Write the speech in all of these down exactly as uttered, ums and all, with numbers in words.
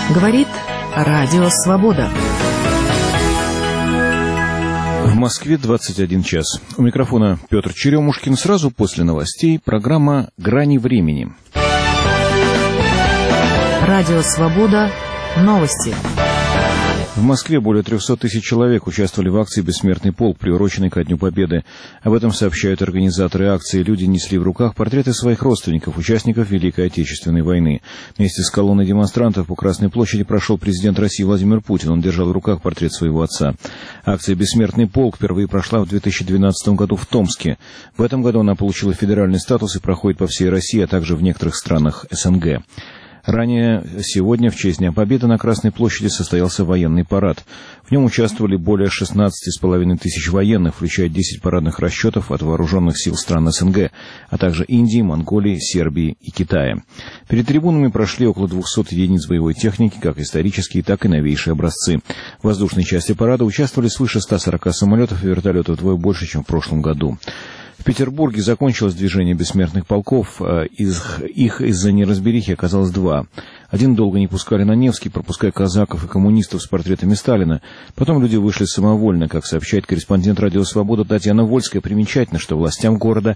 Говорит Радио Свобода. В Москве двадцать один час. У микрофона Петр Черемушкин. Сразу после новостей программа «Грани времени». Радио Свобода. Новости. В Москве более трехсот тысяч человек участвовали в акции «Бессмертный полк», приуроченной ко Дню Победы. Об этом сообщают организаторы акции. Люди несли в руках портреты своих родственников, участников Великой Отечественной войны. Вместе с колонной демонстрантов по Красной площади прошел президент России Владимир Путин. Он держал в руках портрет своего отца. Акция «Бессмертный полк» впервые прошла в две тысячи двенадцатом году в Томске. В этом году она получила федеральный статус и проходит по всей России, а также в некоторых странах СНГ. Ранее сегодня в честь Дня Победы на Красной площади состоялся военный парад. В нем участвовали более шестнадцати с половиной тысяч военных, включая десять парадных расчетов от вооруженных сил стран СНГ, а также Индии, Монголии, Сербии и Китая. Перед трибунами прошли около двухсот единиц боевой техники, как исторические, так и новейшие образцы. В воздушной части парада участвовали свыше ста сорока самолетов и вертолетов, вдвое больше, чем в прошлом году. В Петербурге закончилось движение бессмертных полков. Из, их из-за неразберихи оказалось два. Один долго не пускали на Невский, пропуская казаков и коммунистов с портретами Сталина. Потом люди вышли самовольно, как сообщает корреспондент «Радио Свобода» Татьяна Вольская. Примечательно, что властям города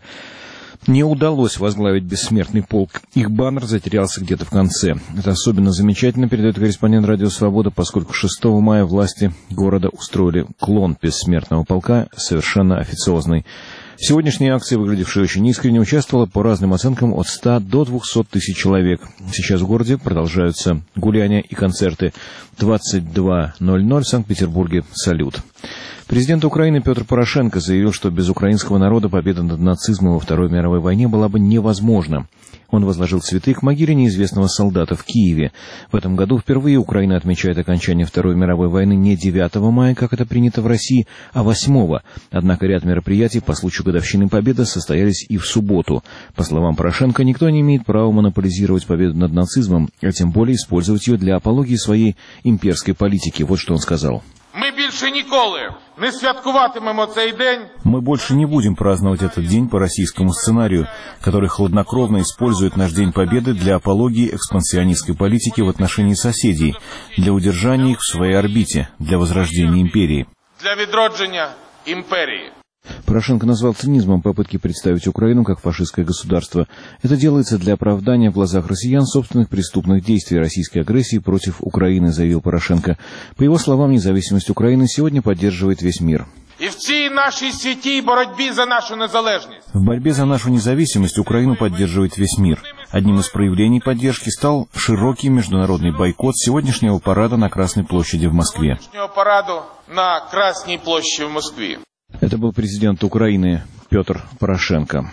не удалось возглавить бессмертный полк. Их баннер затерялся где-то в конце. Это особенно замечательно, передает корреспондент «Радио Свобода», поскольку шестого мая власти города устроили клон бессмертного полка, совершенно официозный. Сегодняшняя акция, выглядевшая очень искренне, участвовала по разным оценкам от ста до двухсот тысяч человек. Сейчас в городе продолжаются гуляния и концерты. двадцать два ноль ноль в Санкт-Петербурге салют. Президент Украины Петр Порошенко заявил, что без украинского народа победа над нацизмом во Второй мировой войне была бы невозможна. Он возложил цветы к могиле неизвестного солдата в Киеве. В этом году впервые Украина отмечает окончание Второй мировой войны не девятого мая, как это принято в России, а восьмого. Однако ряд мероприятий по случаю годовщины Победы состоялись и в субботу. По словам Порошенко, никто не имеет права монополизировать победу над нацизмом, а тем более использовать ее для апологии своей имперской политики. Вот что он сказал. Мы больше николи не святкуватимемо цей день. Мы больше не будем праздновать этот день по российскому сценарию, который хладнокровно использует наш День Победы для апологии экспансионистской политики в отношении соседей, для удержания их в своей орбите, для возрождения империи. Для відродження империи. Порошенко назвал цинизмом попытки представить Украину как фашистское государство. Это делается для оправдания в глазах россиян собственных преступных действий российской агрессии против Украины, заявил Порошенко. По его словам, независимость Украины сегодня поддерживает весь мир. И в цій нашей святій боротьбі за нашу незалежність. В борьбе за нашу независимость Украину поддерживает весь мир. Одним из проявлений поддержки стал широкий международный бойкот сегодняшнего парада на Красной площади в Москве. Сегодняшнего параду на Красной площади в Москве. Это был президент Украины Петр Порошенко.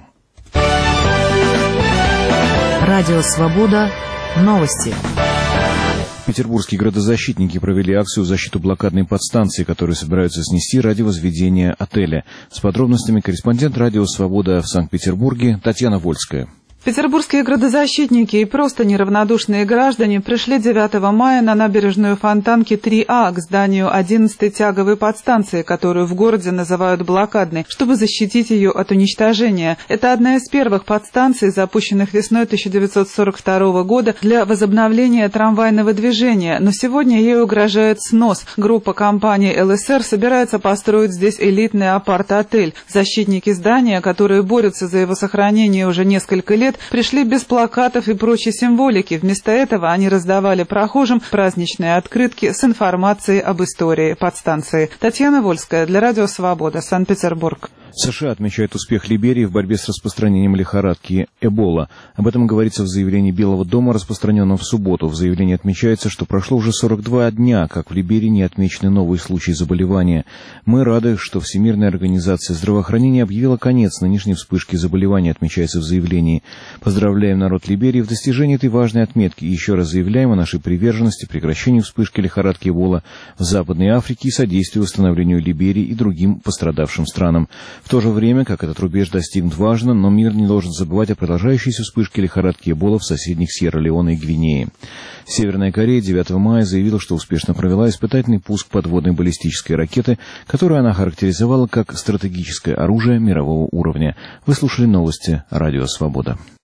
Радио Свобода. Новости. Петербургские градозащитники провели акцию в защиту блокадной подстанции, которую собираются снести ради возведения отеля. С подробностями корреспондент «Радио Свобода» в Санкт-Петербурге Татьяна Вольская. Петербургские градозащитники и просто неравнодушные граждане пришли девятого мая на набережную Фонтанки три А к зданию одиннадцатой тяговой подстанции, которую в городе называют блокадной, чтобы защитить ее от уничтожения. Это одна из первых подстанций, запущенных весной тысяча девятьсот сорок второго года для возобновления трамвайного движения, но сегодня ей угрожает снос. Группа компаний Эл Эс Эр собирается построить здесь элитный апарт-отель. Защитники здания, которые борются за его сохранение уже несколько лет, пришли без плакатов и прочей символики. Вместо этого они раздавали прохожим праздничные открытки с информацией об истории подстанции. Татьяна Вольская для Радио Свобода, Санкт-Петербург. США отмечает успех Либерии в борьбе с распространением лихорадки Эбола. Об этом говорится в заявлении Белого дома, распространенном в субботу. В заявлении отмечается, что прошло уже сорок два дня, как в Либерии не отмечены новые случаи заболевания. Мы рады, что Всемирная организация здравоохранения объявила конец нынешней вспышки заболевания, отмечается в заявлении. Поздравляем народ Либерии в достижении этой важной отметки и еще раз заявляем о нашей приверженности прекращению вспышки лихорадки Эбола в Западной Африке и содействию восстановлению Либерии и другим пострадавшим странам. В то же время, как этот рубеж достигнут, важно, но мир не должен забывать о продолжающейся вспышке лихорадки Эбола в соседних Сьерра-Леоне и Гвинее. Северная Корея девятого мая заявила, что успешно провела испытательный пуск подводной баллистической ракеты, которую она характеризовала как стратегическое оружие мирового уровня. Вы слушали новости «Радио Свобода».